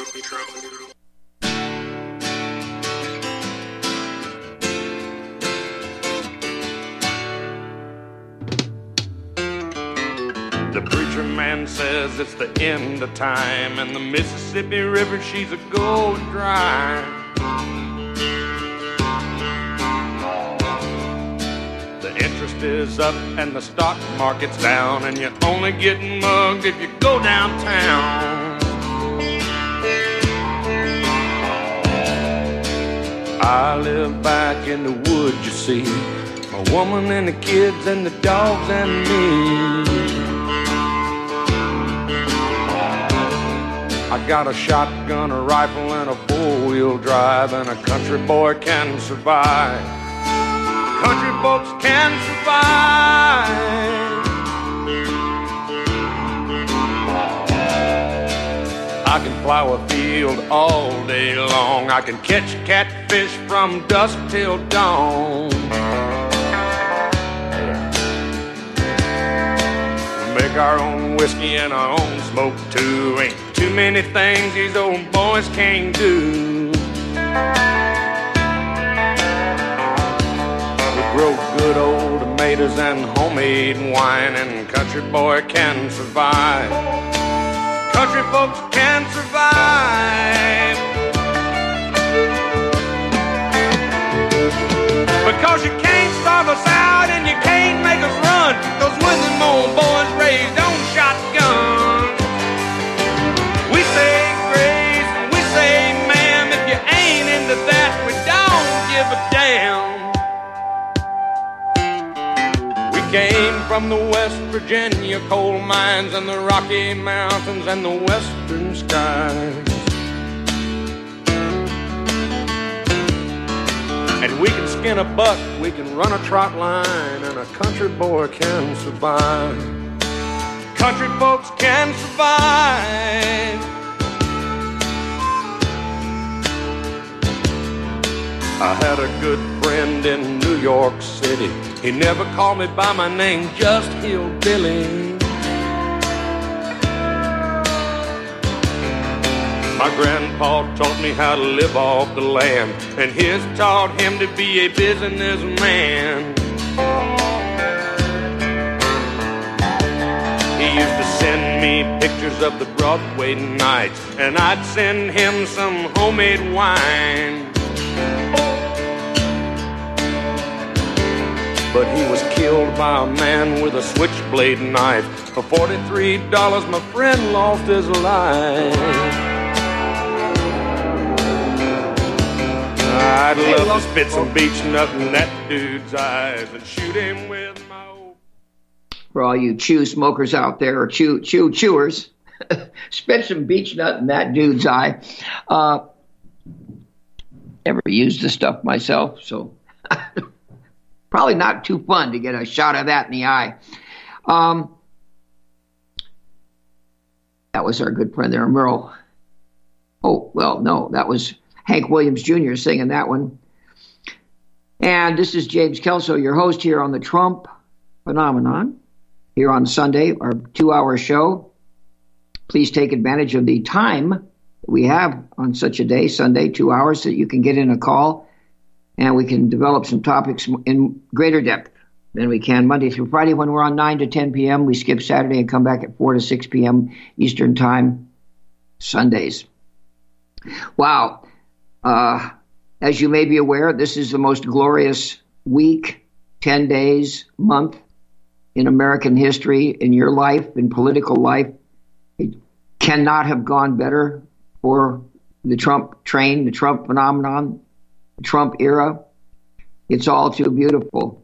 The preacher man says it's the end of time, and the Mississippi River, she's a going dry. The interest is up and the stock market's down, and you're only getting mugged if you go downtown. I live back in the woods, you see, my woman and the kids and the dogs and me. I got a shotgun, a rifle, and a four-wheel drive, and a country boy can survive. Country folks can survive. I can plow a field all day long. I can catch catfish from dusk till dawn. Make our own whiskey and our own smoke too. Ain't too many things these old boys can't do. We grow good old tomatoes and homemade wine, and country boy can survive. Country folks can survive. Because you can't starve us out and you can't make us run. Those Woodland old boys raised on shotguns. We say grace and we say ma'am. If you ain't into that, we don't give a damn. We came from the West Virginia coal mines and the Rocky Mountains and the western skies. And we can skin a buck, we can run a trot line, and a country boy can survive. Country folks can survive. I had a good friend in New York City. He never called me by my name, just Hillbilly. My grandpa taught me how to live off the land, and his taught him to be a businessman. He used to send me pictures of the Broadway nights, and I'd send him some homemade wine. But he was killed by a man with a switchblade knife. For $43, my friend lost his life. I'd love to spit some beach nut in that dude's eyes and shoot him with my old... For all you chew smokers out there, or chewers, spit some beach nut in that dude's eye. Never used the stuff myself, so probably not too fun to get a shot of that in the eye. That was our good friend there, Merle. Oh, well, no, that was Hank Williams Jr. singing that one. And this is James Kelso, your host here on the Trump Phenomenon, here on Sunday, our 2-hour show. Please take advantage of the time that we have on such a day, Sunday, 2 hours, that you can get in a call and we can develop some topics in greater depth than we can Monday through Friday when we're on 9 to 10 p.m. We skip Saturday and come back at 4 to 6 p.m. Eastern Time, Sundays. Wow. As you may be aware, this is the most glorious week, 10 days, month in American history, in your life, in political life. It cannot have gone better for the Trump train, the Trump phenomenon, the Trump era. It's all too beautiful.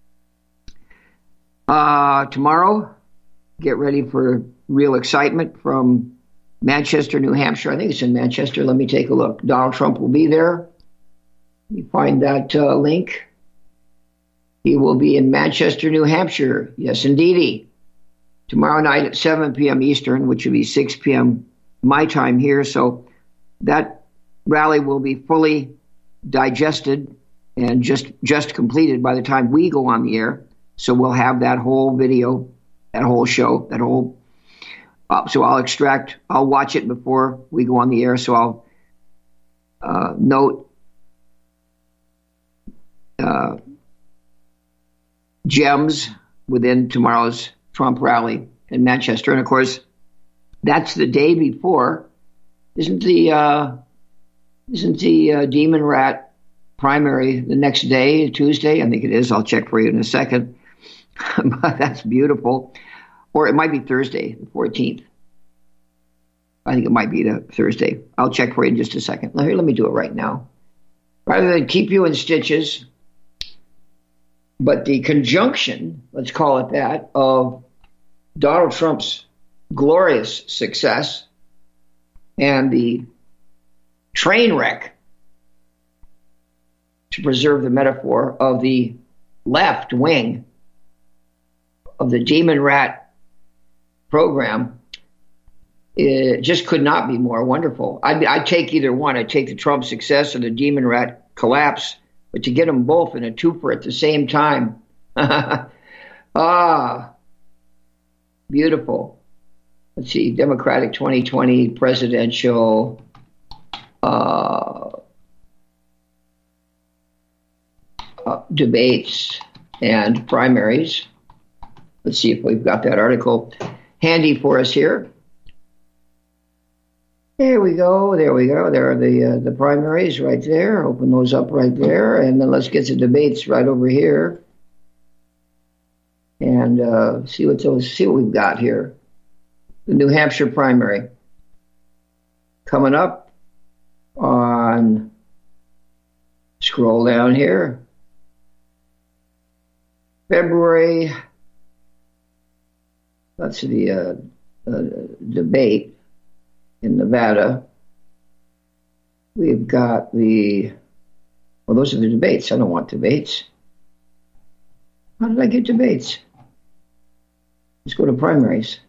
Tomorrow, get ready for real excitement from Manchester, New Hampshire. I think it's in Manchester. Let me take a look. Donald Trump will be there. Let me find that link. He will be in Manchester, New Hampshire. Yes, indeedy. Tomorrow night at 7 p.m. Eastern, which will be 6 p.m. my time here. So that rally will be fully digested and just completed by the time we go on the air. So we'll have that whole video, that whole show, that whole So I'll watch it before we go on the air. So I'll note gems within tomorrow's Trump rally in Manchester. And of course, that's the day before. Isn't the Demon Rat primary the next day, Tuesday? I think it is. I'll check for you in a second. But that's beautiful. Or it might be Thursday, the 14th. I think it might be the Thursday. I'll check for you in just a second. Let me do it right now. Rather than keep you in stitches, but the conjunction, let's call it that, of Donald Trump's glorious success and the train wreck, to preserve the metaphor, of the left wing of the Demon Rat program, it just could not be more wonderful. I'd take either one. I'd take the Trump success or the Demon Rat collapse, but to get them both in a twofer at the same time, beautiful. Let's see, Democratic 2020 presidential debates and primaries. Let's see if we've got that article handy for us here. There we go. There are the primaries right there. Open those up right there. And then let's get the debates right over here. And see what we've got here. The New Hampshire primary. Coming up on, scroll down here, February, that's the debate in Nevada. We've got those are the debates. I don't want debates. How did I get debates? Let's go to primaries.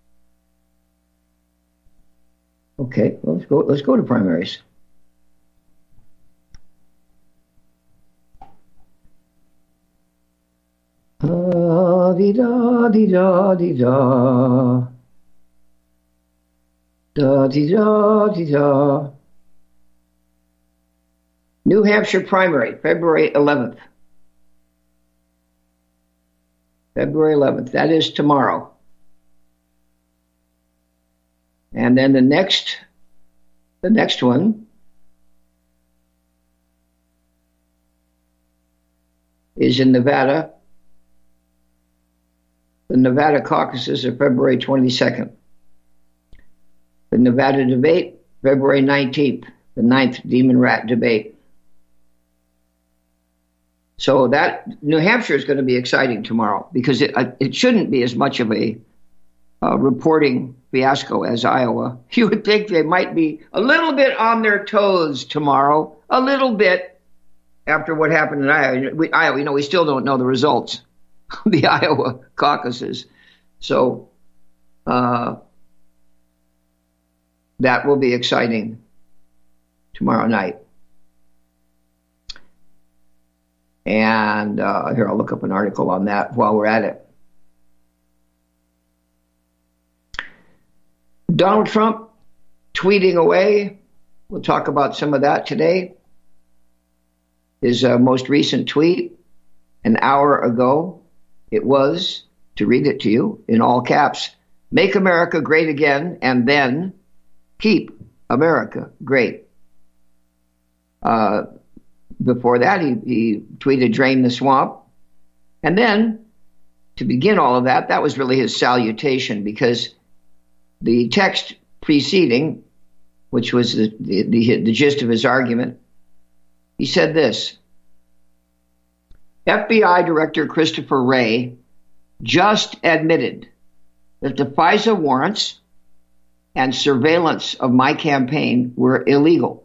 Okay, well, let's go to primaries. Da-dee-da-dee-da-dee-da. Da-dee-da-dee-da. New Hampshire primary, February 11th. February 11th. That is tomorrow. And then the next one is in Nevada. The Nevada caucuses are February 22nd. The Nevada debate, February 19th, the 9th Demon Rat debate. So that New Hampshire is going to be exciting tomorrow, because it shouldn't be as much of a reporting fiasco as Iowa. You would think they might be a little bit on their toes tomorrow, a little bit after what happened in Iowa. We still don't know the results of the Iowa caucuses. So that will be exciting tomorrow night. And here, I'll look up an article on that while we're at it. Donald Trump tweeting away. We'll talk about some of that today. His most recent tweet, an hour ago, it was, to read it to you in all caps, "Make America great again, and then keep America great." Before that, he tweeted, "Drain the swamp." And then, to begin all of that, that was really his salutation, because the text preceding, which was the gist of his argument, he said this: FBI Director Christopher Wray just admitted that the FISA warrants and surveillance of my campaign were illegal.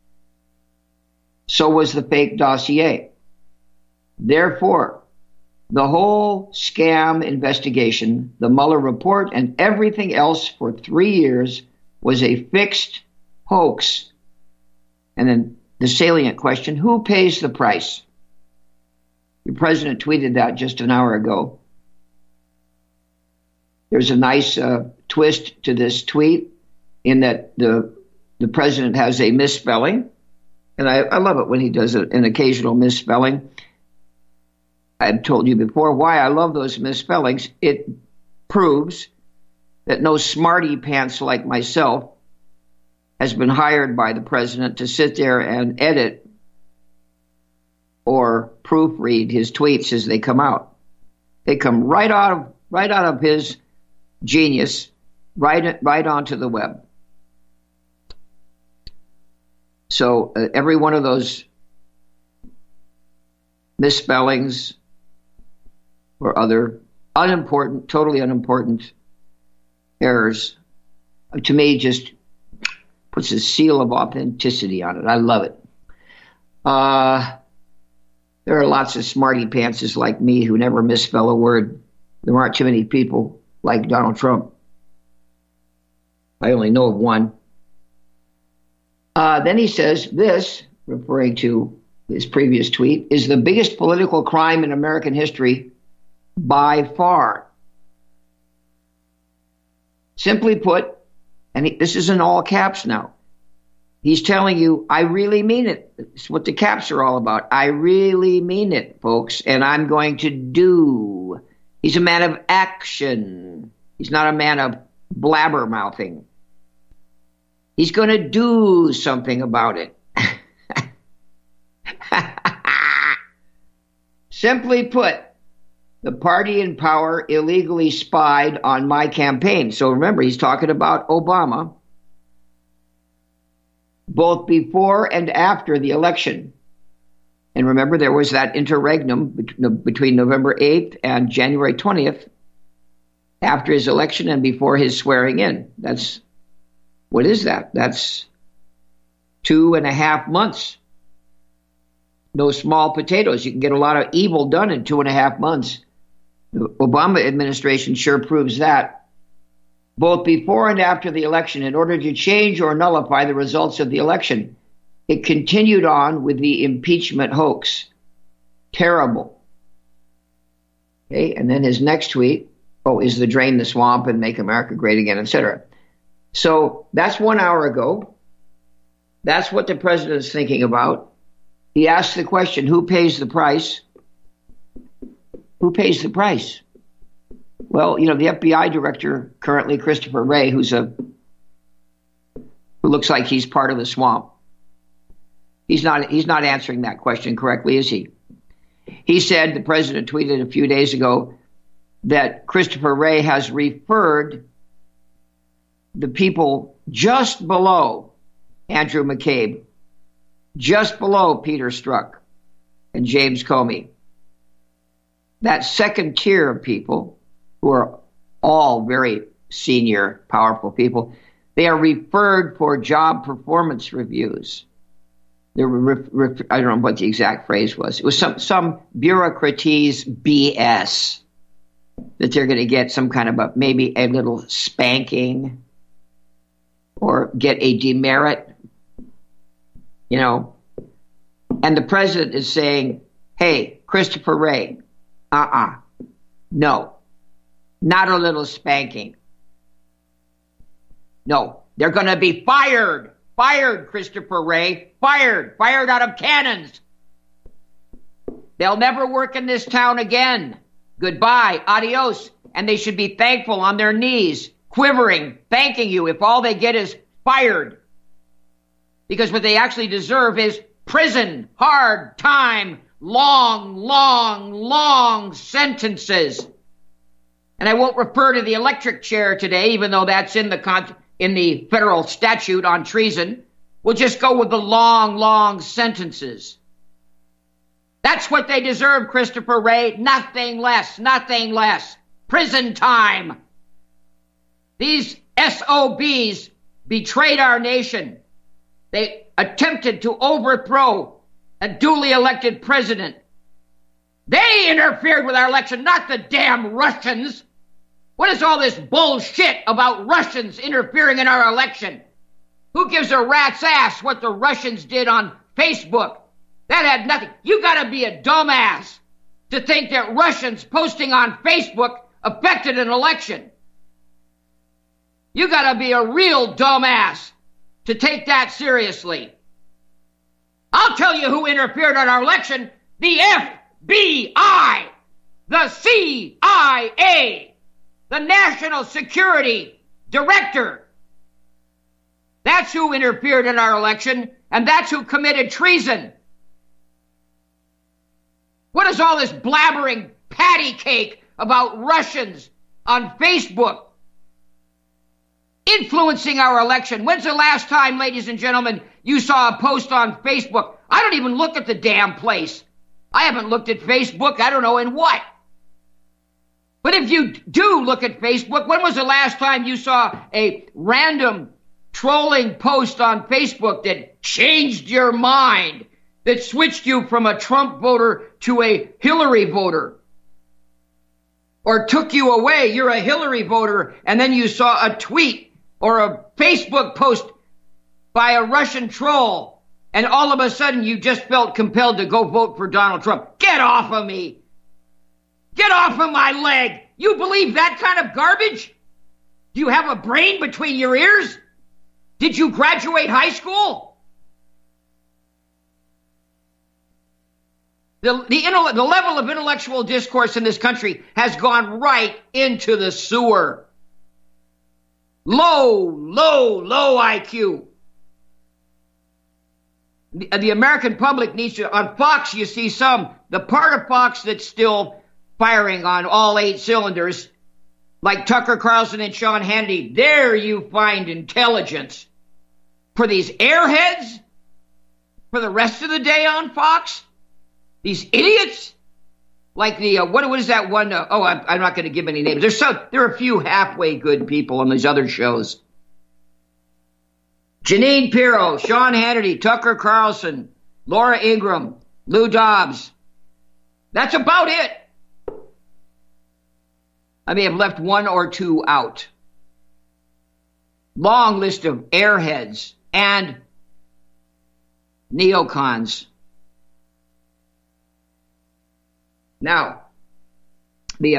So was the fake dossier. Therefore, the whole scam investigation, the Mueller report, and everything else for 3 years was a fixed hoax. And then the salient question: who pays the price? The president tweeted that just an hour ago. There's a nice twist to this tweet in that the president has a misspelling. And I love it when he does an occasional misspelling. I've told you before why I love those misspellings. It proves that no smarty pants like myself has been hired by the president to sit there and edit or proofread his tweets as they come out. They come right out of his genius, right onto the web. So every one of those misspellings or other unimportant, totally unimportant errors, to me, just puts a seal of authenticity on it. I love it. There are lots of smarty pantses like me who never misspell a word. There aren't too many people like Donald Trump. I only know of one. Then he says this, referring to his previous tweet, is the biggest political crime in American history by far. Simply put, and this is in all caps now, he's telling you, I really mean it. It's what the caps are all about. I really mean it, folks, and I'm going to do. He's a man of action. He's not a man of blabbermouthing. He's going to do something about it. Simply put, the party in power illegally spied on my campaign. So remember, he's talking about Obama, both before and after the election. And remember, there was that interregnum between November 8th and January 20th, after his election and before his swearing in. What is that? That's 2.5 months. No small potatoes. You can get a lot of evil done in 2.5 months. The Obama administration sure proves that. Both before and after the election, in order to change or nullify the results of the election, it continued on with the impeachment hoax. Terrible. Okay, and then his next tweet, is the drain the swamp and make America great again, etc. So that's 1 hour ago. That's what the president's thinking about. He asked the question, who pays the price? Who pays the price? Well, the FBI director currently, Christopher Wray, who looks like he's part of the swamp. He's not answering that question correctly, is he? He said, the president tweeted a few days ago, that Christopher Wray has referred the people just below Andrew McCabe, just below Peter Strzok and James Comey, that second tier of people who are all very senior, powerful people, they are referred for job performance reviews. I don't know what the exact phrase was. It was some bureaucratese BS that they're going to get some kind of maybe a little spanking or get a demerit, And the president is saying, hey, Christopher Wray, no, not a little spanking. No, they're going to be fired. Fired, Christopher Wray. Fired out of cannons. They'll never work in this town again. Goodbye, adios. And they should be thankful on their knees, quivering, thanking you if all they get is fired. Because what they actually deserve is prison, hard time, long sentences. And I won't refer to the electric chair today, even though that's in the federal statute on treason. We'll just go with the long sentences. That's what they deserve, Christopher Wray. Nothing less. Prison time. These SOBs betrayed our nation. They attempted to overthrow a duly elected president. They interfered with our election, not the damn Russians. What is all this bullshit about Russians interfering in our election? Who gives a rat's ass what the Russians did on Facebook? That had nothing. You gotta be a dumbass to think that Russians posting on Facebook affected an election. You got to be a real dumbass to take that seriously. I'll tell you who interfered in our election. The FBI, the CIA, the National Security Director. That's who interfered in our election, and that's who committed treason. What is all this blabbering patty cake about Russians on Facebook influencing our election? When's the last time, ladies and gentlemen, you saw a post on Facebook? I don't even look at the damn place. I haven't looked at Facebook, I don't know in what. But if you do look at Facebook, when was the last time you saw a random trolling post on Facebook that changed your mind, that switched you from a Trump voter to a Hillary voter? Or took you away, you're a Hillary voter, and then you saw a tweet or a Facebook post by a Russian troll, and all of a sudden you just felt compelled to go vote for Donald Trump. Get off of me. Get off of my leg. You believe that kind of garbage? Do you have a brain between your ears? Did you graduate high school? The level of intellectual discourse in this country has gone right into the sewer. Low IQ. The American public needs to, on Fox you see the part of Fox that's still firing on all 8 cylinders, like Tucker Carlson and Sean Hannity, there you find intelligence. For these airheads, for the rest of the day on Fox, these idiots, like the, what is that one? I'm not going to give any names. There are a few halfway good people on these other shows. Jeanine Pirro, Sean Hannity, Tucker Carlson, Laura Ingraham, Lou Dobbs. That's about it. I may have left 1 or 2 out. Long list of airheads and neocons. Now, be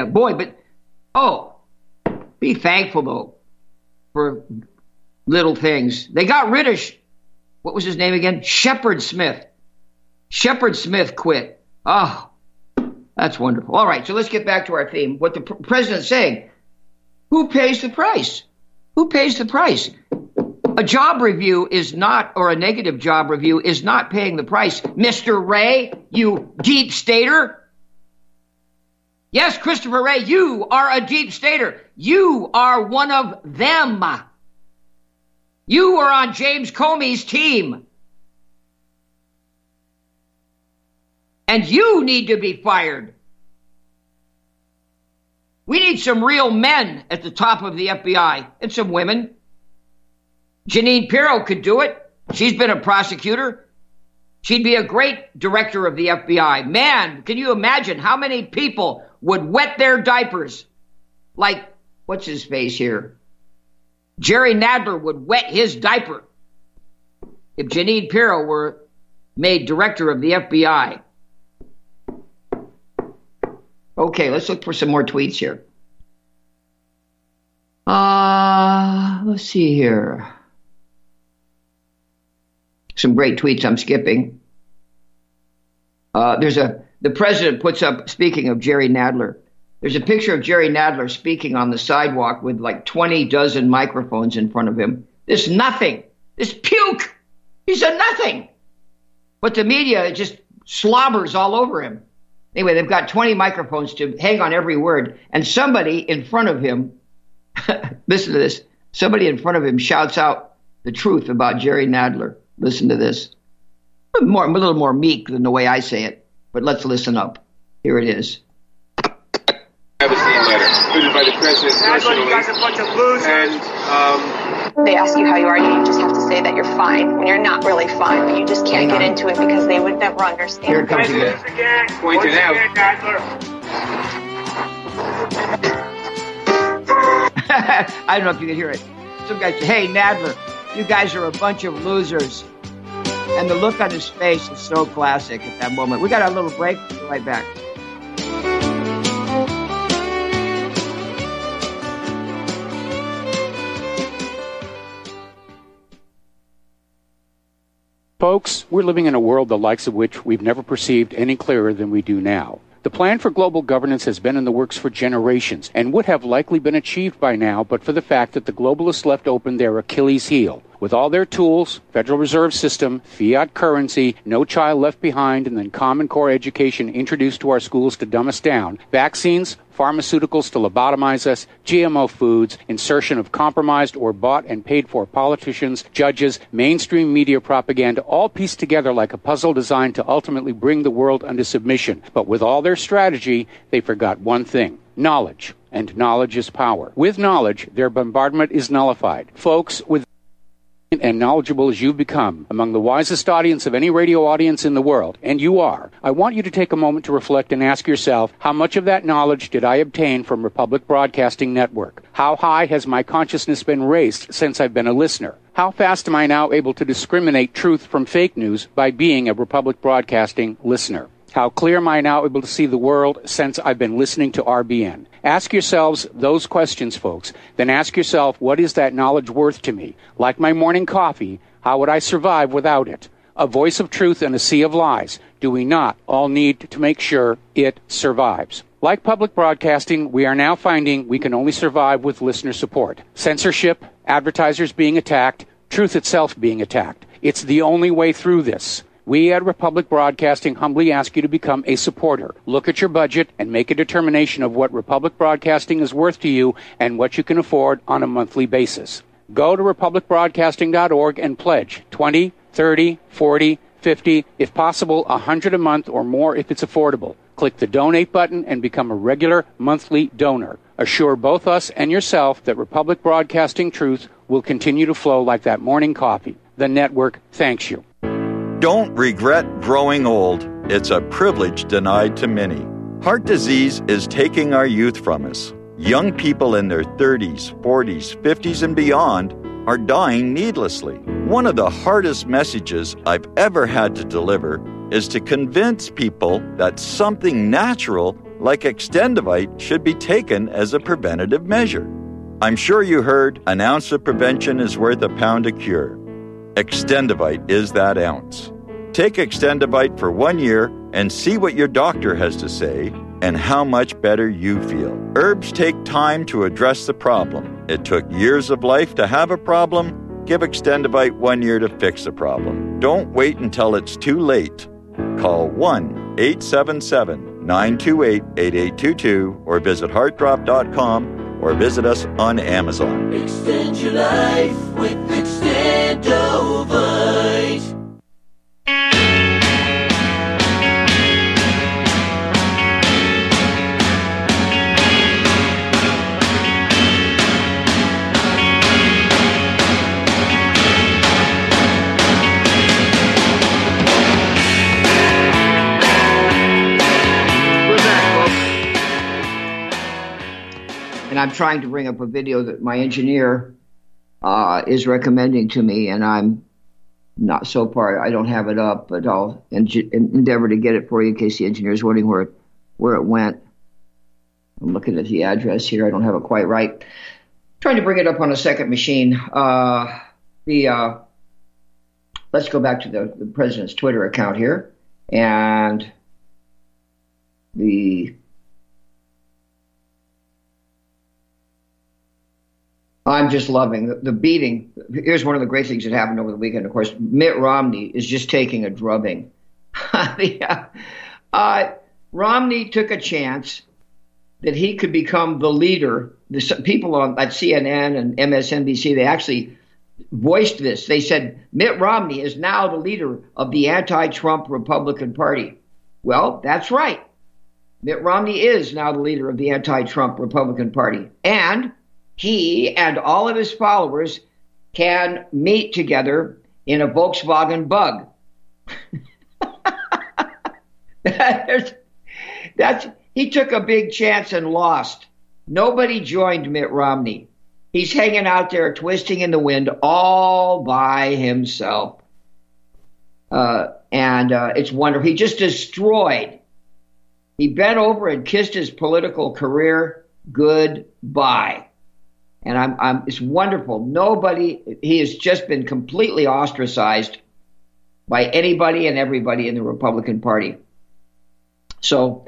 thankful though for little things. They got rid of, what was his name again? Shepard Smith. Shepard Smith quit. Oh, that's wonderful. All right, so let's get back to our theme. What the president's saying. Who pays the price? Who pays the price? A job review is not, or a negative job review is not paying the price. Mr. Wray, you deep stater. Yes, Christopher Wray, you are a deep stater. You are one of them. You are on James Comey's team. And you need to be fired. We need some real men at the top of the FBI and some women. Jeanine Pirro could do it. She's been a prosecutor. She'd be a great director of the FBI. Man, can you imagine how many people would wet their diapers? Like, what's his face here? Jerry Nadler would wet his diaper if Jeanine Pirro were made director of the FBI. Okay, let's look for some more tweets here. Let's see here. Some great tweets I'm skipping. The president puts up, speaking of Jerry Nadler, there's a picture of Jerry Nadler speaking on the sidewalk with like 20 dozen microphones in front of him. This nothing. This puke. He's a nothing. But the media just slobbers all over him. Anyway, they've got 20 microphones to hang on every word. And somebody in front of him, listen to this, somebody in front of him shouts out the truth about Jerry Nadler. Listen to this. A little more meek than the way I say it, but let's listen up. Here it is. Epstein letter, put it by the president personally. You guys are a bunch of losers. And they ask you how you are, you just have to say that you're fine when you're not really fine, but you just can't get into it because they would never understand. Here it comes again. Point it out. I don't know if you can hear it. Some guy said, "Hey, Nadler, you guys are a bunch of losers." And the look on his face is so classic at that moment. We got a little break. We'll be right back. Folks, we're living in a world the likes of which we've never perceived any clearer than we do now. The plan for global governance has been in the works for generations and would have likely been achieved by now but for the fact that the globalists left open their Achilles heel. With all their tools, Federal Reserve System, fiat currency, no child left behind, and then Common Core education introduced to our schools to dumb us down, vaccines, pharmaceuticals to lobotomize us, GMO foods, insertion of compromised or bought and paid for politicians, judges, mainstream media propaganda, all pieced together like a puzzle designed to ultimately bring the world under submission. But with all their strategy, they forgot one thing: knowledge. And knowledge is power. With knowledge, their bombardment is nullified. Folks, with and knowledgeable as you've become, among the wisest audience of any radio audience in the world, and you are, I want you to take a moment to reflect and ask yourself, how much of that knowledge did I obtain from Republic Broadcasting Network? How high has my consciousness been raised since I've been a listener? How fast am I now able to discriminate truth from fake news by being a Republic Broadcasting listener? How clear am I now able to see the world since I've been listening to RBN? Ask yourselves those questions, folks. Then ask yourself, what is that knowledge worth to me? Like my morning coffee, how would I survive without it? A voice of truth in a sea of lies. Do we not all need to make sure it survives? Like public broadcasting, we are now finding we can only survive with listener support. Censorship, advertisers being attacked, truth itself being attacked. It's the only way through this. We at Republic Broadcasting humbly ask you to become a supporter. Look at your budget and make a determination of what Republic Broadcasting is worth to you and what you can afford on a monthly basis. Go to republicbroadcasting.org and pledge $20, $30, $40, $50, if possible, $100 a month or more if it's affordable. Click the donate button and become a regular monthly donor. Assure both us and yourself that Republic Broadcasting truth will continue to flow like that morning coffee. The network thanks you. Don't regret growing old. It's a privilege denied to many. Heart disease is taking our youth from us. Young people in their 30s, 40s, 50s, and beyond are dying needlessly. One of the hardest messages I've ever had to deliver is to convince people that something natural like Extendivite should be taken as a preventative measure. I'm sure you heard an ounce of prevention is worth a pound of cure. Extendivite is that ounce. Take Extendivite for 1 year and see what your doctor has to say and how much better you feel. Herbs take time to address the problem. It took years of life to have a problem. Give Extendivite 1 year to fix the problem. Don't wait until it's too late. Call 1-877-928-8822 or visit heartdrop.com or visit us on Amazon. Extend your life with Extendovite. And I'm trying to bring up a video that my engineer is recommending to me, and I'm not so far. I don't have it up, but I'll endeavor to get it for you in case the engineer is wondering where it went. I'm looking at the address here. I don't have it quite right. Trying to bring it up on a second machine. Let's go back to the president's Twitter account here, and I'm just loving the beating. Here's one of the great things that happened over the weekend. Of course, Mitt Romney is just taking a drubbing. Romney took a chance that he could become the leader. People at CNN and MSNBC, they actually voiced this. They said, Mitt Romney is now the leader of the anti-Trump Republican Party. Well, that's right. Mitt Romney is now the leader of the anti-Trump Republican Party. And he and all of his followers can meet together in a Volkswagen Bug. He took a big chance and lost. Nobody joined Mitt Romney. He's hanging out there twisting in the wind all by himself. And it's wonderful. He just destroyed. He bent over and kissed his political career goodbye. And it's wonderful. He has just been completely ostracized. by anybody and everybody in the Republican Party. So,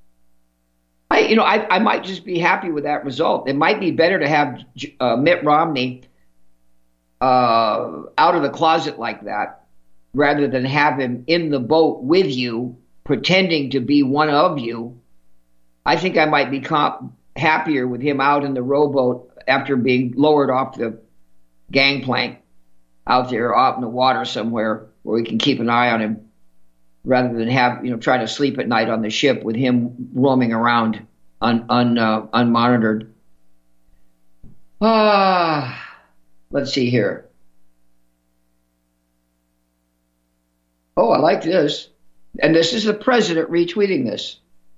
I might just be happy with that result. It might be better to have Mitt Romney out of the closet like that, rather than have him in the boat with you, pretending to be one of you. I think I might be happier with him out in the rowboat after being lowered off the gangplank out there, out in the water somewhere where we can keep an eye on him, rather than trying to sleep at night on the ship with him roaming around unmonitored. Let's see here. Oh, I like this. And this is the president retweeting this.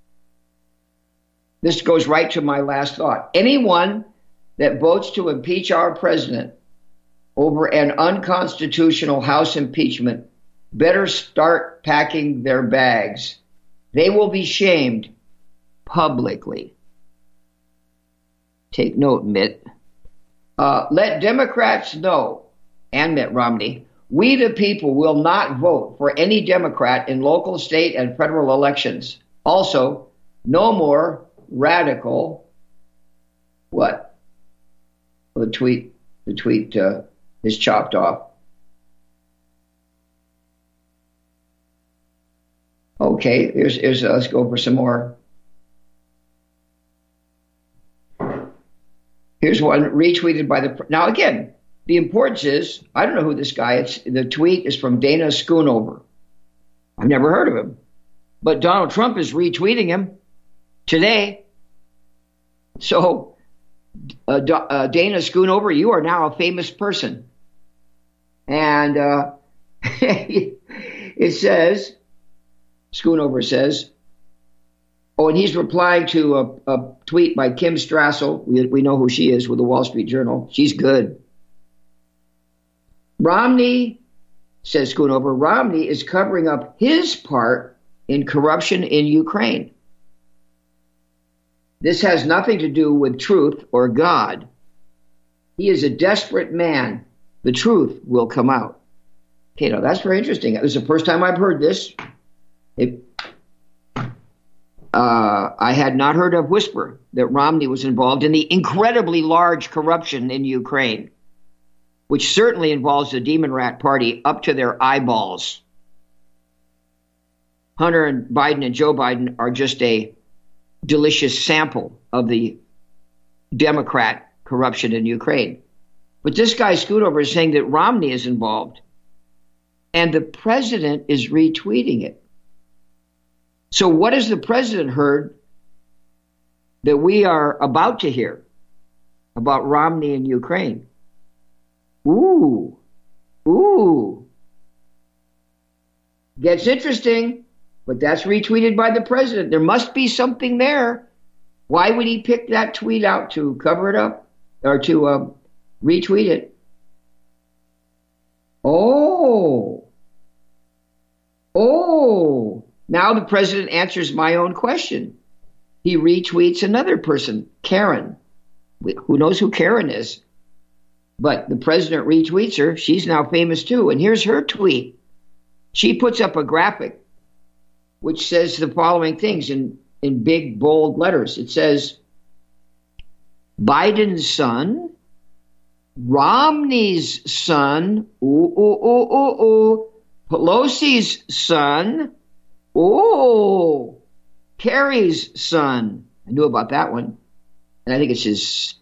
This goes right to my last thought. Anyone that votes to impeach our president over an unconstitutional House impeachment better start packing their bags. They will be shamed publicly. Take note, Mitt. Let Democrats know, and Mitt Romney, we the people will not vote for any Democrat in local, state, and federal elections. Also, no more radical. What? Well, the tweet is chopped off. Okay, here's let's go for some more. Here's one retweeted by now again, the importance is, I don't know who this guy is. The tweet is from Dana Schoonover. I've never heard of him. But Donald Trump is retweeting him today. So, Dana Schoonover, you are now a famous person. And it says, Schoonover says, and he's replying to a tweet by Kim Strassel. We know who she is with the Wall Street Journal. She's good. Romney, says Schoonover, Romney is covering up his part in corruption in Ukraine. This has nothing to do with truth or God. He is a desperate man. The truth will come out. Okay, now that's very interesting. This is the first time I've heard this. I had not heard of whisper that Romney was involved in the incredibly large corruption in Ukraine, which certainly involves the Demon Rat Party up to their eyeballs. Hunter and Biden and Joe Biden are just a delicious sample of the Democrat corruption in Ukraine. But this guy Schoonover is saying that Romney is involved, and the president is retweeting it. So what has the president heard that we are about to hear about Romney in Ukraine? Ooh. Gets interesting, but that's retweeted by the president. There must be something there. Why would he pick that tweet out to cover it up or to retweet it? Oh. Now the president answers my own question. He retweets another person, Karen. Who knows who Karen is? But the president retweets her. She's now famous too. And here's her tweet. She puts up a graphic which says the following things in big, bold letters. It says, Biden's son, Romney's son, Pelosi's son, Kerry's son. I knew about that one. And I think it's his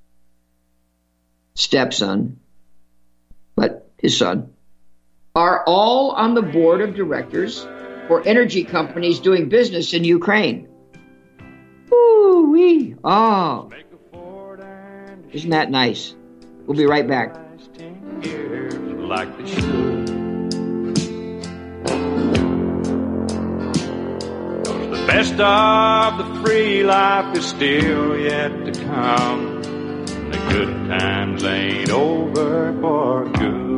stepson, but his son, are all on the board of directors for energy companies doing business in Ukraine. Ooh-wee. Oh, isn't that nice? We'll be right back. Like they should. 'Cause the best of the free life is still yet to come. The good times ain't over for good.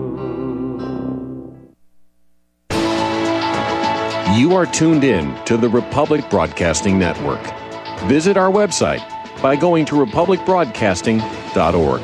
You are tuned in to the Republic Broadcasting Network. Visit our website by going to republicbroadcasting.org.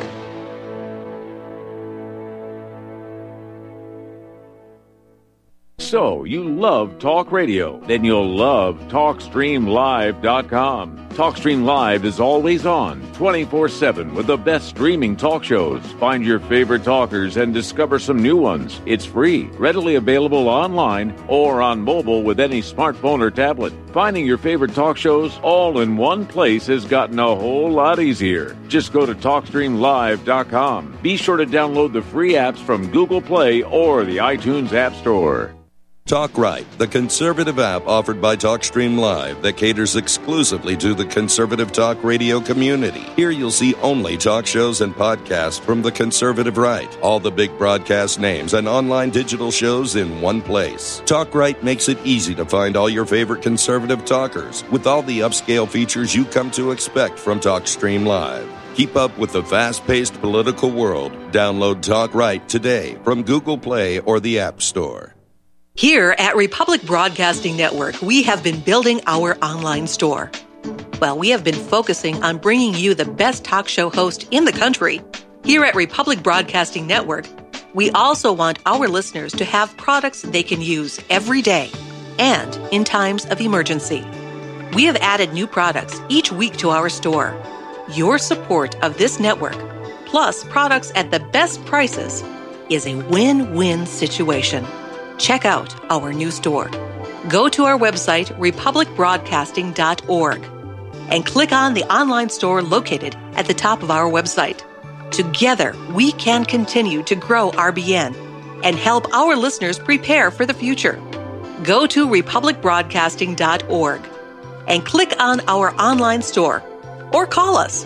So, you love talk radio? Then you'll love TalkStreamLive.com. TalkStream Live is always on, 24/7, with the best streaming talk shows. Find your favorite talkers and discover some new ones. It's free, readily available online or on mobile with any smartphone or tablet. Finding your favorite talk shows all in one place has gotten a whole lot easier. Just go to TalkStreamLive.com. Be sure to download the free apps from Google Play or the iTunes App Store. Talk Right, the conservative app offered by TalkStream Live that caters exclusively to the conservative talk radio community. Here you'll see only talk shows and podcasts from the conservative right. All the big broadcast names and online digital shows in one place. Talk Right makes it easy to find all your favorite conservative talkers with all the upscale features you come to expect from TalkStream Live. Keep up with the fast-paced political world. Download Talk Right today from Google Play or the App Store. Here at Republic Broadcasting Network, we have been building our online store. Well, we have been focusing on bringing you the best talk show host in the country. Here at Republic Broadcasting Network, we also want our listeners to have products they can use every day and in times of emergency. We have added new products each week to our store. Your support of this network, plus products at the best prices, is a win-win situation. Check out our new store. Go to our website, republicbroadcasting.org, and click on the online store located at the top of our website. Together, we can continue to grow RBN and help our listeners prepare for the future. Go to republicbroadcasting.org and click on our online store or call us.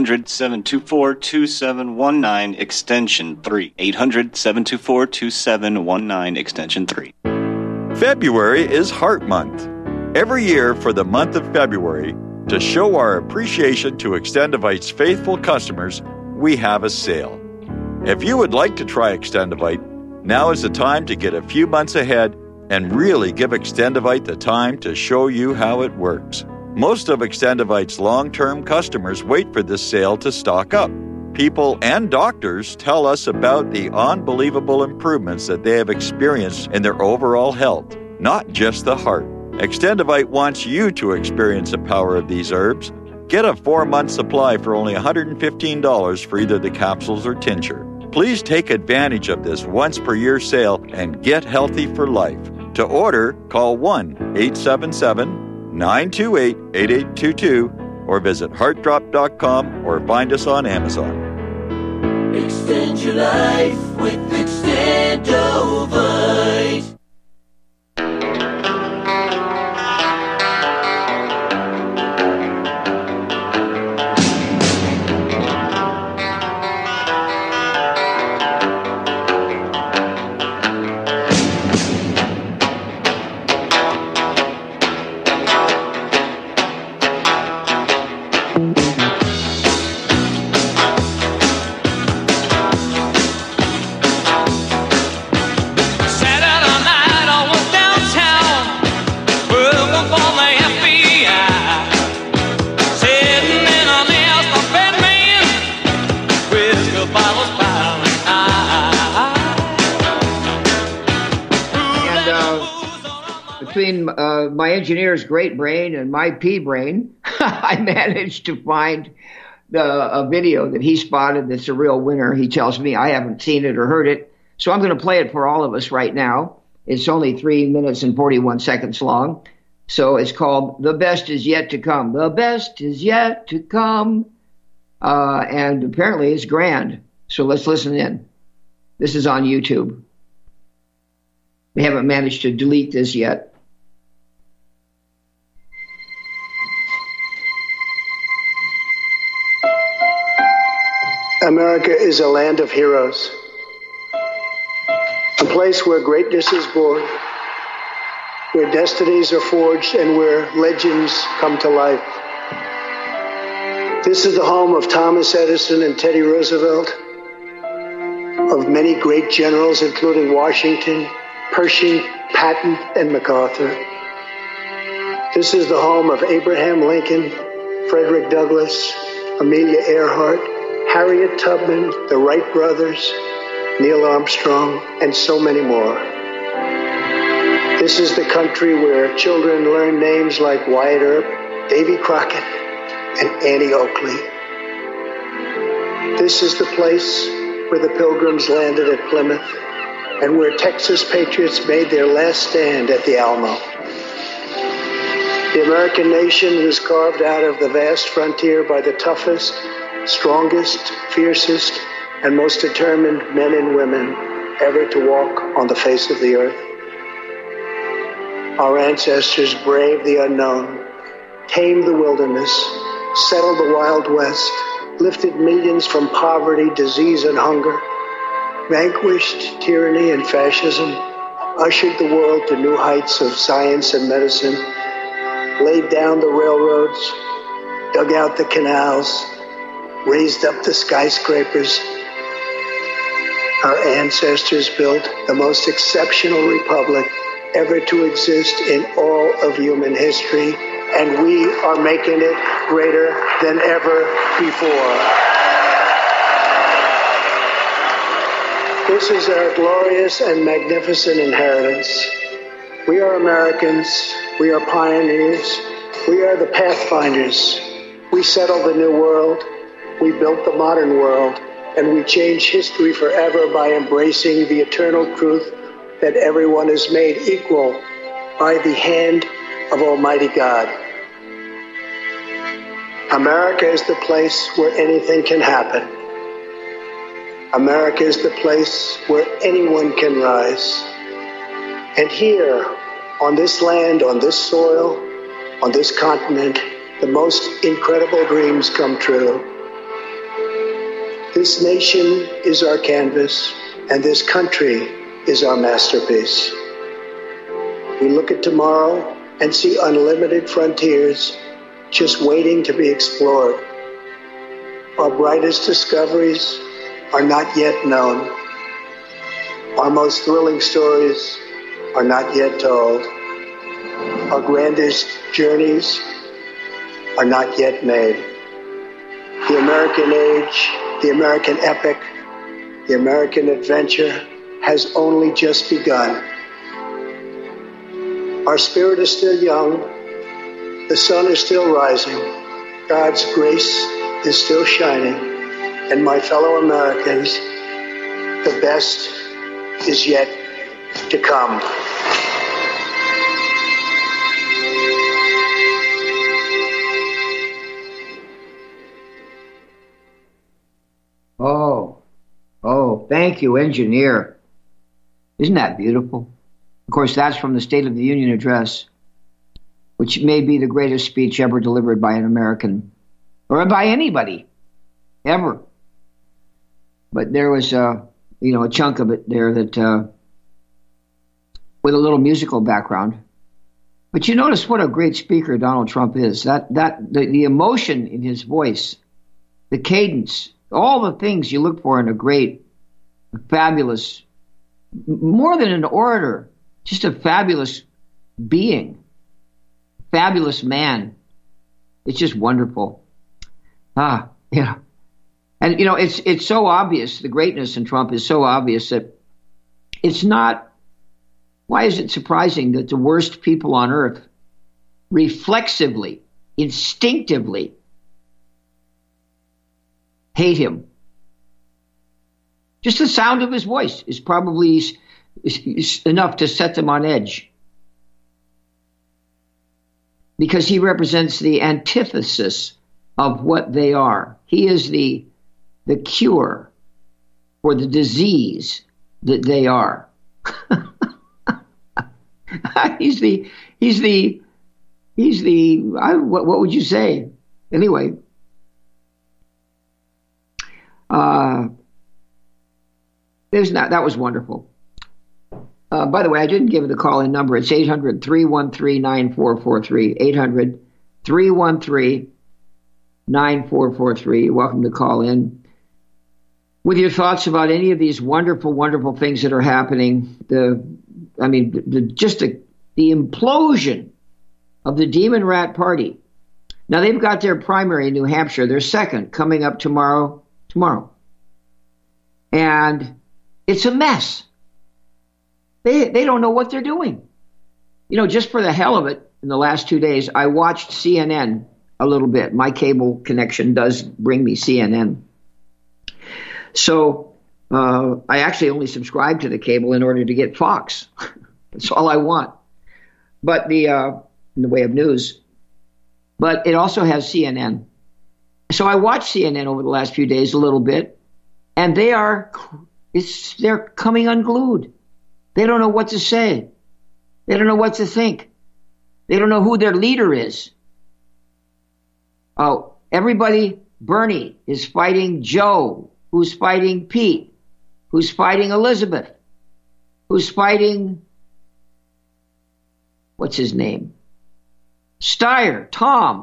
800-724-2719, extension 3. 800-724-2719, extension 3. February is Heart Month. Every year for the month of February, to show our appreciation to Extendivite's faithful customers, we have a sale. If you would like to try Extendivite, now is the time to get a few months ahead and really give Extendivite the time to show you how it works. Most of Extendivite's long-term customers wait for this sale to stock up. People and doctors tell us about the unbelievable improvements that they have experienced in their overall health, not just the heart. Extendivite wants you to experience the power of these herbs. Get a 4-month supply for only $115 for either the capsules or tincture. Please take advantage of this once-per-year sale and get healthy for life. To order, call 1-877-928-8822 or visit heartdrop.com or find us on Amazon. Extend your life with Extendovite. Between my engineer's great brain and my pea brain, I managed to find a video that he spotted that's a real winner. He tells me I haven't seen it or heard it, so I'm going to play it for all of us right now. It's only 3 minutes and 41 seconds long, so it's called The Best Is Yet to Come. The best is yet to come, and apparently it's grand, so let's listen in. This is on YouTube. We haven't managed to delete this yet. America is a land of heroes, a place where greatness is born, where destinies are forged, and where legends come to life. This is the home of Thomas Edison and Teddy Roosevelt, of many great generals, including Washington, Pershing, Patton, and MacArthur. This is the home of Abraham Lincoln, Frederick Douglass, Amelia Earhart, Harriet Tubman, the Wright brothers, Neil Armstrong, and so many more. This is the country where children learn names like Wyatt Earp, Davy Crockett, and Annie Oakley. This is the place where the Pilgrims landed at Plymouth and where Texas patriots made their last stand at the Alamo. The American nation was carved out of the vast frontier by the toughest, strongest, fiercest, and most determined men and women ever to walk on the face of the earth. Our ancestors braved the unknown, tamed the wilderness, settled the Wild West, lifted millions from poverty, disease, and hunger, vanquished tyranny and fascism, ushered the world to new heights of science and medicine, laid down the railroads, dug out the canals, raised up the skyscrapers. Our ancestors built the most exceptional republic ever to exist in all of human history, and we are making it greater than ever before. This is our glorious and magnificent inheritance. We are Americans. We are pioneers. We are the pathfinders. We settled the new world. We built the modern world. And we change history forever by embracing the eternal truth that everyone is made equal by the hand of Almighty God. America is the place where anything can happen. America is the place where anyone can rise. And here, on this land, on this soil, on this continent, the most incredible dreams come true. This nation is our canvas, and this country is our masterpiece. We look at tomorrow and see unlimited frontiers just waiting to be explored. Our brightest discoveries are not yet known. Our most thrilling stories are not yet told. Our grandest journeys are not yet made. The American age, the American epic, the American adventure has only just begun. Our spirit is still young. The sun is still rising. God's grace is still shining. And my fellow Americans, the best is yet to come. Oh, thank you, engineer. Isn't that beautiful? Of course, that's from the State of the Union address, which may be the greatest speech ever delivered by an American, or by anybody, ever. But there was, a chunk of it there that, with a little musical background. But you notice what a great speaker Donald Trump is. The emotion in his voice, the cadence, all the things you look for in a fabulous, more than an orator, just a fabulous being, fabulous man. It's just wonderful. And it's so obvious. The greatness in Trump is so obvious that it's not. Why is it surprising that the worst people on earth reflexively, instinctively hate him? Just the sound of his voice is probably enough to set them on edge, because he represents the antithesis of what they are. He is the cure for the disease that they are. What would you say? Anyway, that was wonderful. By the way, I didn't give the call-in number. It's 800-313-9443. 800-313-9443. You're welcome to call in with your thoughts about any of these wonderful, wonderful things that are happening. The implosion of the Demon Rat Party. Now, they've got their primary in New Hampshire, their second, coming up tomorrow. And it's a mess. They don't know what they're doing. just for the hell of it, in the last 2 days, I watched CNN a little bit. My cable connection does bring me CNN. So I actually only subscribe to the cable in order to get Fox. That's all I want. But in the way of news. But it also has CNN. So I watched CNN over the last few days a little bit, and they're coming unglued. They don't know what to say. They don't know what to think. They don't know who their leader is. Oh, everybody, Bernie is fighting Joe, who's fighting Pete, who's fighting Elizabeth, who's fighting, what's his name? Steyer, Tom,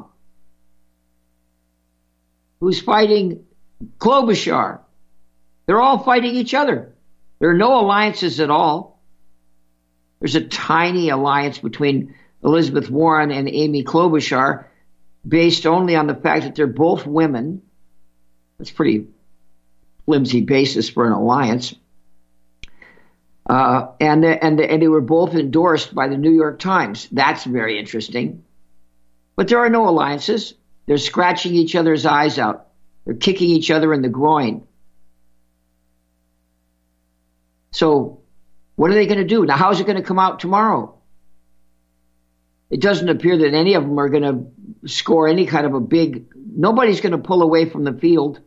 who's fighting Klobuchar. They're all fighting each other. There are no alliances at all. There's a tiny alliance between Elizabeth Warren and Amy Klobuchar based only on the fact that they're both women. That's pretty flimsy basis for an alliance. And they were both endorsed by the New York Times. That's very interesting. But there are no alliances. They're scratching each other's eyes out. They're kicking each other in the groin. So what are they going to do? Now, how is it going to come out tomorrow? It doesn't appear that any of them are going to score any kind of a big... Nobody's going to pull away from the field.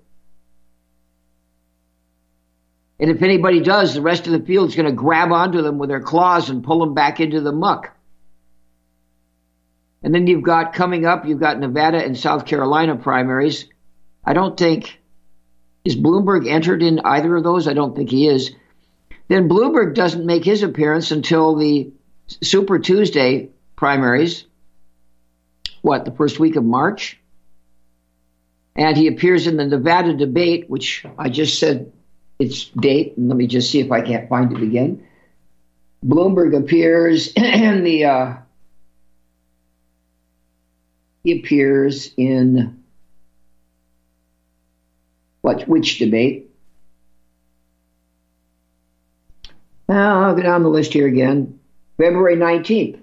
And if anybody does, the rest of the field is going to grab onto them with their claws and pull them back into the muck. And then you've got Nevada and South Carolina primaries. I don't think... Is Bloomberg entered in either of those? I don't think he is. Then Bloomberg doesn't make his appearance until the Super Tuesday primaries. The first week of March? And he appears in the Nevada debate, which I just said its date. And let me just see if I can't find it again. Bloomberg appears in the... He appears in which debate? I'll go down the list here again. February 19th.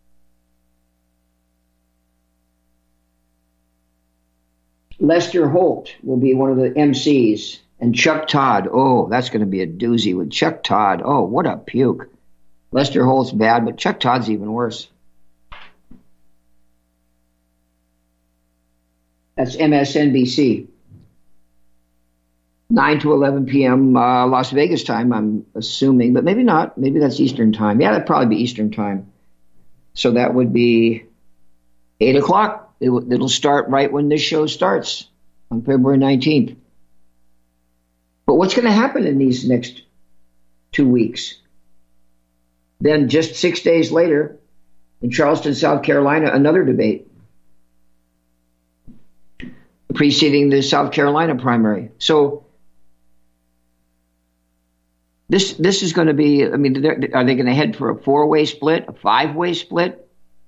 Lester Holt will be one of the MCs. And Chuck Todd. Oh, that's going to be a doozy with Chuck Todd. Oh, what a puke. Lester Holt's bad, but Chuck Todd's even worse. That's MSNBC. 9 to 11 p.m. Las Vegas time, I'm assuming, but maybe not. Maybe that's Eastern time. Yeah, that'd probably be Eastern time. So that would be 8 o'clock. It'll start right when this show starts on February 19th. But what's going to happen in these next 2 weeks? Then just 6 days later, in Charleston, South Carolina, another debate preceding the South Carolina primary. So this is going to be, are they going to head for a 4-way split, a 5-way split?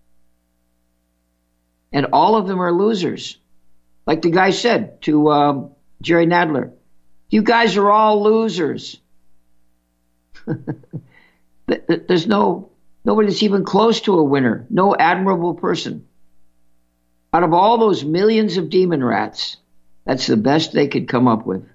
And all of them are losers. Like the guy said to Jerry Nadler, you guys are all losers. There's nobody's even close to a winner. No admirable person. Out of all those millions of demon rats, that's the best they could come up with.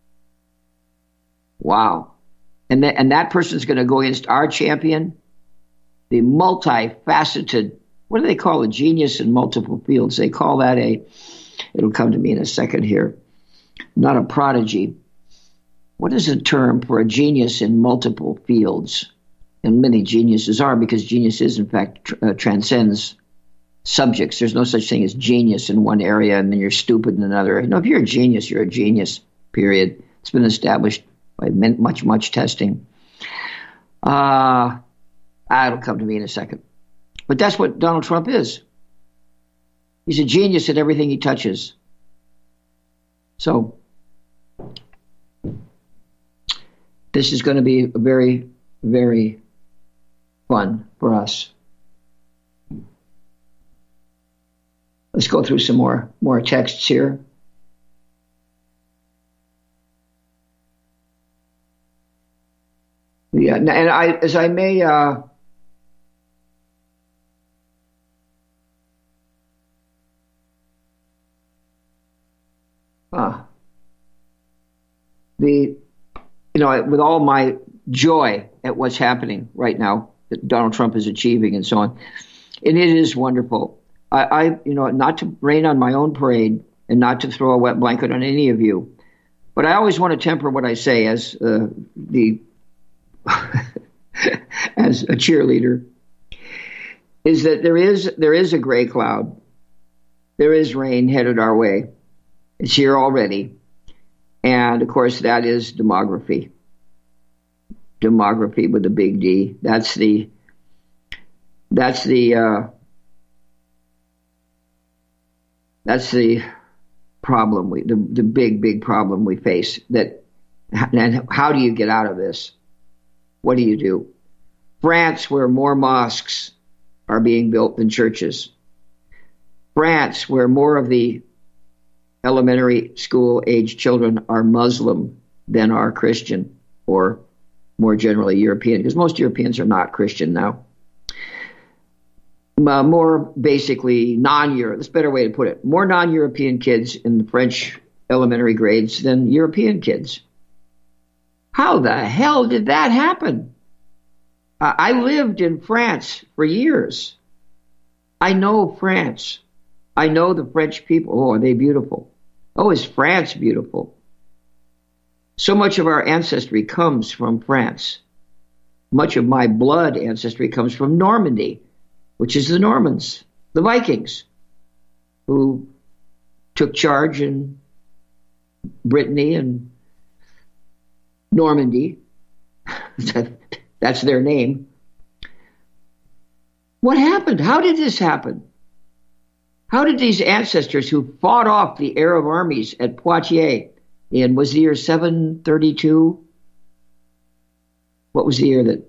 Wow. And that person's going to go against our champion, the multifaceted, what do they call a genius in multiple fields? They call that it'll come to me in a second here, not a prodigy. What is a term for a genius in multiple fields? And many geniuses are, because genius is, in fact, transcends subjects. There's no such thing as genius in one area and then you're stupid in another. If you're a genius, you're a genius, period. It's been established by much testing. It'll come to me in a second. But that's what Donald Trump is. He's a genius at everything he touches. So this is going to be very, very fun for us. Let's go through some more texts here. Yeah, and I may with all my joy at what's happening right now that Donald Trump is achieving and so on, and it is wonderful. I not to rain on my own parade and not to throw a wet blanket on any of you, but I always want to temper what I say as as a cheerleader. Is that there is a gray cloud. There is rain headed our way. It's here already. And of course, that is demography. Demography with a big D. That's the problem, the big problem we face. And how do you get out of this? What do you do? France, where more mosques are being built than churches. France, where more of the elementary school age children are Muslim than are Christian, or more generally European, because most Europeans are not Christian now. More basically non-Europe, that's a better way to put it. More non-European kids in the French elementary grades than European kids. How the hell did that happen? I lived in France for years. I know France. I know the French people. Oh, are they beautiful? Oh, is France beautiful? So much of our ancestry comes from France. Much of my blood ancestry comes from Normandy, which is the Normans, the Vikings, who took charge in Brittany and Normandy. That's their name. What happened? How did this happen? How did these ancestors who fought off the Arab armies at Poitiers in, was the year 732? What was the year that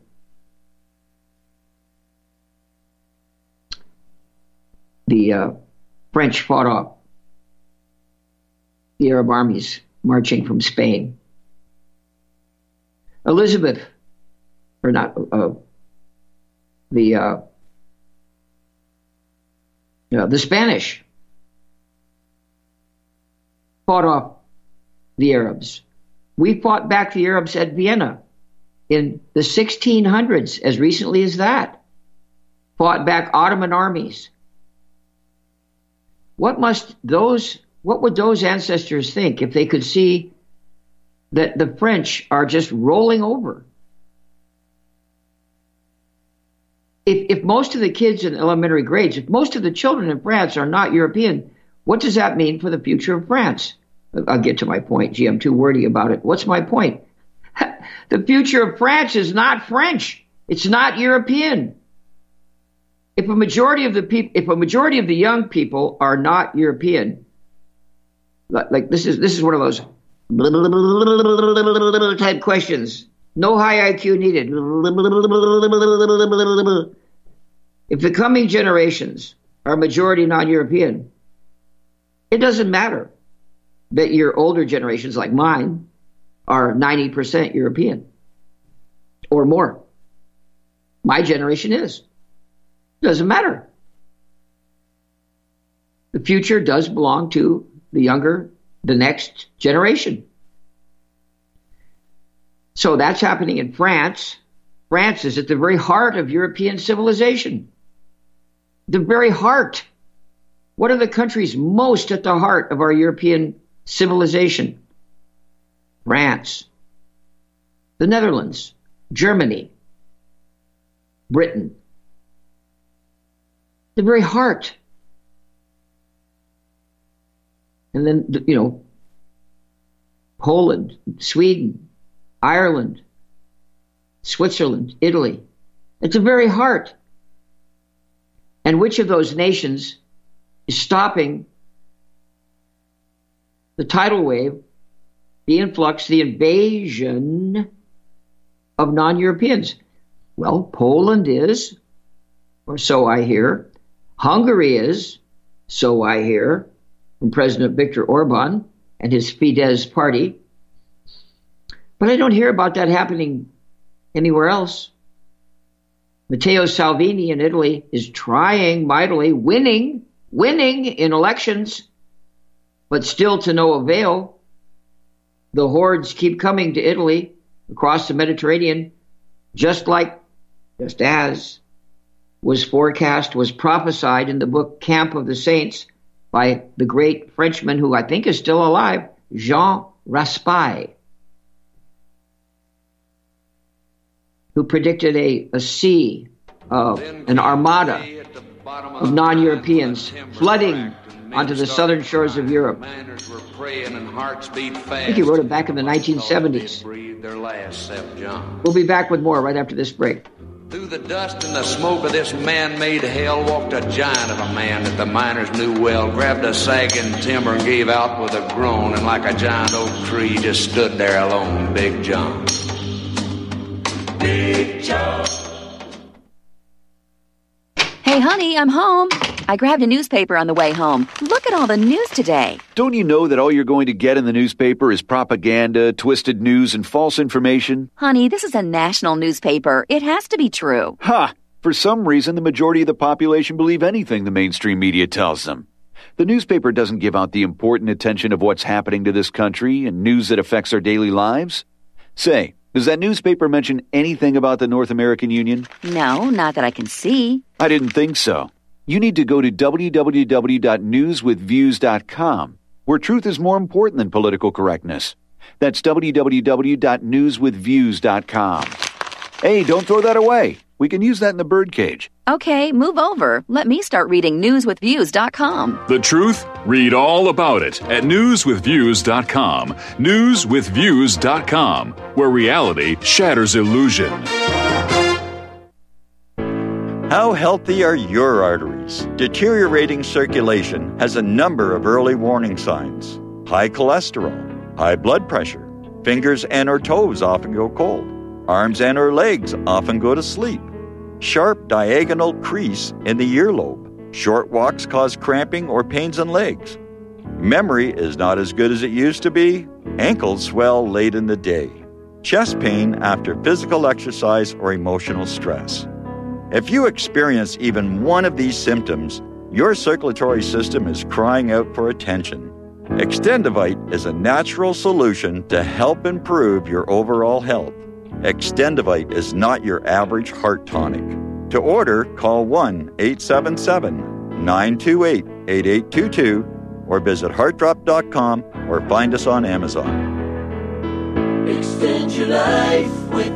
the French fought off the Arab armies marching from Spain? Elizabeth, or not, the Spanish fought off the Arabs. We fought back the Arabs at Vienna in the 1600s, as recently as that. Fought back Ottoman armies. What would those ancestors think if they could see that the French are just rolling over? If most of the kids in elementary grades, if most of the children in France are not European, what does that mean for the future of France? I'll get to my point. Gee, I'm too wordy about it. What's my point? The future of France is not French. It's not European. If a majority of the young people are not European, like this is one of those type questions. No high IQ needed. If the coming generations are majority non-European, it doesn't matter that your older generations, like mine, are 90% European or more. My generation is. It doesn't matter. The future does belong to the next generation. So that's happening in France. France is at the very heart of European civilization. The very heart. What are the countries most at the heart of our European civilization? France, the Netherlands, Germany, Britain. The very heart. And then, Poland, Sweden, Ireland, Switzerland, Italy. It's the very heart. And which of those nations is stopping the tidal wave, the influx, the invasion of non-Europeans? Well, Poland is, or so I hear. Hungary is, so I hear, from President Viktor Orban and his Fidesz party. But I don't hear about that happening anywhere else. Matteo Salvini in Italy is trying mightily, winning in elections, But still to no avail. The hordes keep coming to Italy across the Mediterranean, just as was forecast, was prophesied in the book Camp of the Saints by the great Frenchman who I think is still alive, Jean Raspail, who predicted a sea of an armada of non-Europeans flooding onto the southern shores of Europe. I think he wrote it back in the 1970s. We'll be back with more right after this break. Through the dust and the smoke of this man-made hell walked a giant of a man that the miners knew well, grabbed a sagging timber and gave out with a groan, and like a giant oak tree just stood there alone, Big John. Big John. Hey, honey, I'm home. I grabbed a newspaper on the way home. Look at all the news today. Don't you know that all you're going to get in the newspaper is propaganda, twisted news, and false information? Honey, this is a national newspaper. It has to be true. Ha! For some reason, the majority of the population believe anything the mainstream media tells them. The newspaper doesn't give out the important attention of what's happening to this country and news that affects our daily lives. Say, does that newspaper mention anything about the North American Union? No, not that I can see. I didn't think so. You need to go to www.newswithviews.com, where truth is more important than political correctness. That's www.newswithviews.com. Hey, don't throw that away. We can use that in the birdcage. Okay, move over. Let me start reading newswithviews.com. The truth? Read all about it at newswithviews.com. Newswithviews.com, where reality shatters illusion. How healthy are your arteries? Deteriorating circulation has a number of early warning signs. High cholesterol, high blood pressure, fingers and or toes often go cold, arms and or legs often go to sleep, sharp diagonal crease in the earlobe, short walks cause cramping or pains in legs, memory is not as good as it used to be, ankles swell late in the day, chest pain after physical exercise or emotional stress. If you experience even one of these symptoms, your circulatory system is crying out for attention. Extendivite is a natural solution to help improve your overall health. Extendivite is not your average heart tonic. To order, call 1-877-928-8822 or visit heartdrop.com or find us on Amazon. Extend your life with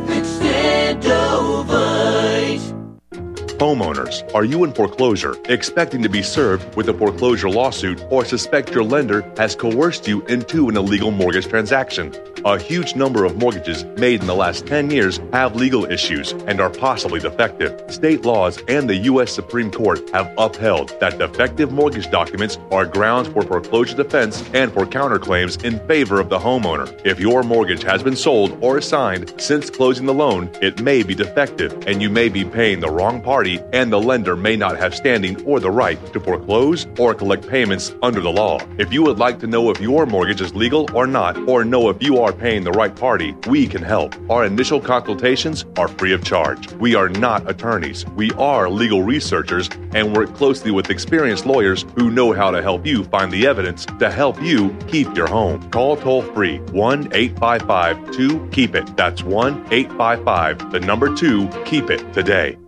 Extendovite. Homeowners, are you in foreclosure, expecting to be served with a foreclosure lawsuit, or suspect your lender has coerced you into an illegal mortgage transaction? A huge number of mortgages made in the last 10 years have legal issues and are possibly defective. State laws and the U.S. Supreme Court have upheld that defective mortgage documents are grounds for foreclosure defense and for counterclaims in favor of the homeowner. If your mortgage has been sold or assigned since closing the loan, it may be defective and you may be paying the wrong party, and the lender may not have standing or the right to foreclose or collect payments under the law. If you would like to know if your mortgage is legal or not, or know if you are paying the right party, we can help. Our initial consultations are free of charge. We are not attorneys. We are legal researchers and work closely with experienced lawyers who know how to help you find the evidence to help you keep your home. Call toll-free 1-855-2-KEEP-IT. That's 1-855-2-KEEP-IT today.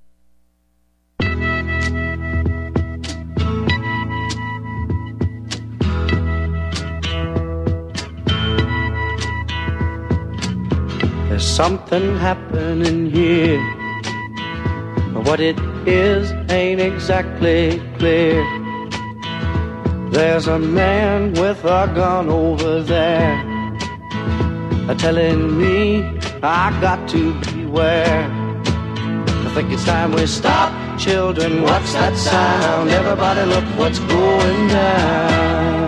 There's something happening here, but what it is ain't exactly clear. There's a man with a gun over there, telling me I got to beware. I think it's time we stop, children, what's that sound? Everybody look what's going down.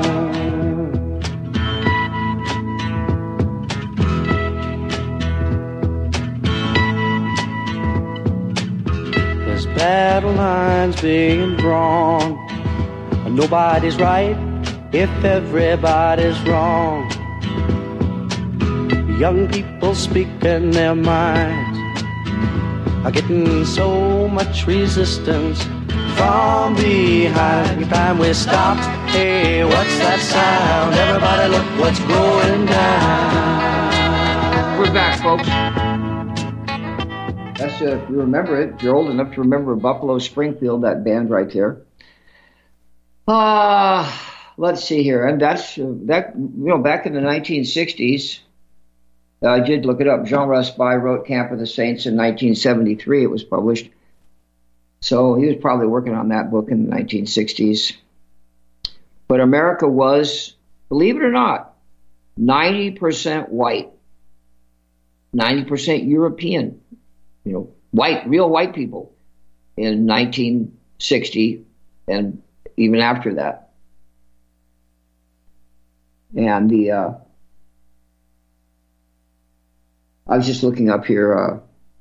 Battle lines being drawn. Nobody's right if everybody's wrong. Young people speaking their minds. are getting so much resistance from behind. Time we stop. Hey, what's that sound? Everybody look what's going down. We're back, folks. That's if you remember it. If you're old enough to remember Buffalo Springfield, that band right there. Let's see here. And that's that. Back in the 1960s, I did look it up. Jean Raspail wrote Camp of the Saints in 1973. It was published. So he was probably working on that book in the 1960s. But America was, believe it or not, 90% white, 90% European, white, real white people in 1960 and even after that. And I was just looking up here,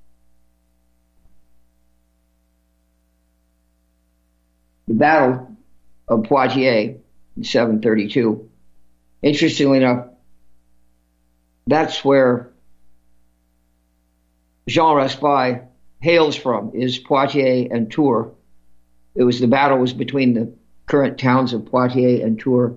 the Battle of Poitiers in 732. Interestingly enough, that's where Jean Raspail hails from, is Poitiers and Tours. The battle was between the current towns of Poitiers and Tours.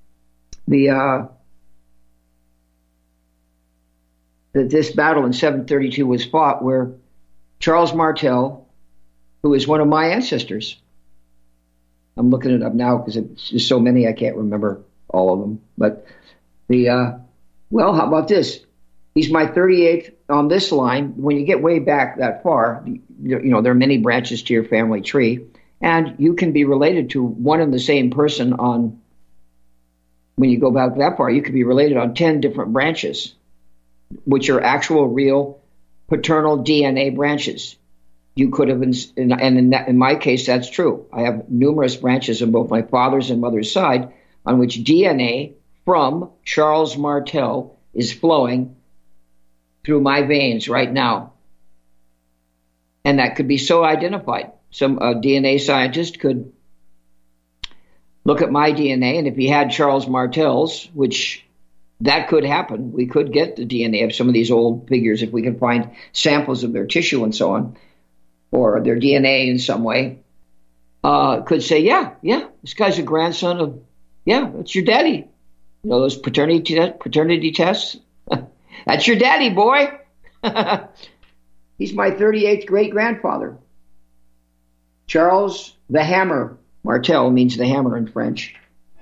This battle in 732 was fought where Charles Martel, who is one of my ancestors, I'm looking it up now because there's so many I can't remember all of them. But how about this? He's my 38th on this line. When you get way back that far, there are many branches to your family tree, and you can be related to one and the same person on. When you go back that far, you could be related on 10 different branches, which are actual, real paternal DNA branches. You could have, in my case, that's true. I have numerous branches on both my father's and mother's side on which DNA from Charles Martel is flowing through my veins right now. And that could be so identified. Some DNA scientist could look at my DNA, and if he had Charles Martel's, which that could happen, we could get the DNA of some of these old figures if we can find samples of their tissue and so on, or their DNA in some way, could say, yeah, this guy's a grandson of, that's your daddy. Those paternity tests? That's your daddy, boy. He's my 38th great-grandfather. Charles the Hammer Martel means the hammer in French.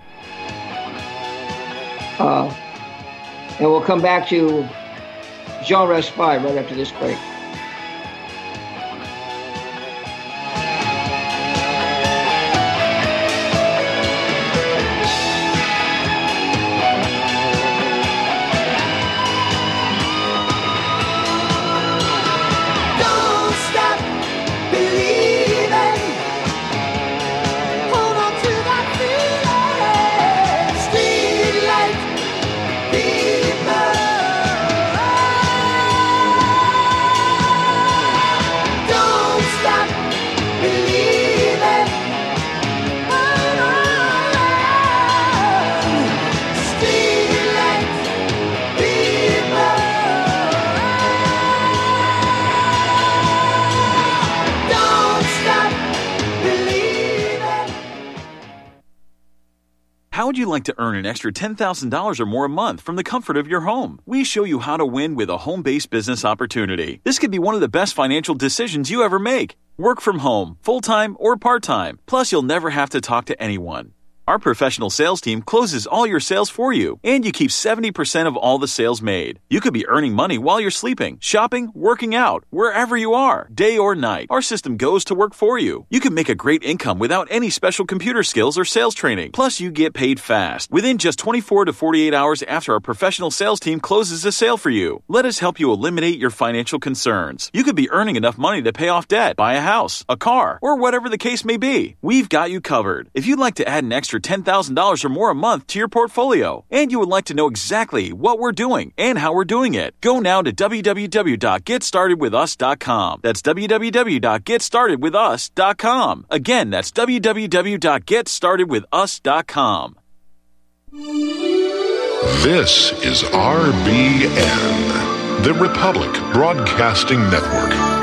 And we'll come back to Jean Raspail right after this break. How would you like to earn an extra $10,000 or more a month from the comfort of your home? We show you how to win with a home-based business opportunity. This could be one of the best financial decisions you ever make. Work from home, full-time or part-time. Plus, you'll never have to talk to anyone. Our professional sales team closes all your sales for you, and you keep 70% of all the sales made. You could be earning money while you're sleeping, shopping, working out, wherever you are, day or night. Our system goes to work for you. You can make a great income without any special computer skills or sales training. Plus, you get paid fast, within just 24 to 48 hours after our professional sales team closes a sale for you. Let us help you eliminate your financial concerns. You could be earning enough money to pay off debt, buy a house, a car, or whatever the case may be. We've got you covered. If you'd like to add an extra $10,000 or more a month to your portfolio, and you would like to know exactly what we're doing and how we're doing it, go now to www.getstartedwithus.com. That's www.getstartedwithus.com. Again, that's www.getstartedwithus.com. This is RBN, the Republic Broadcasting Network.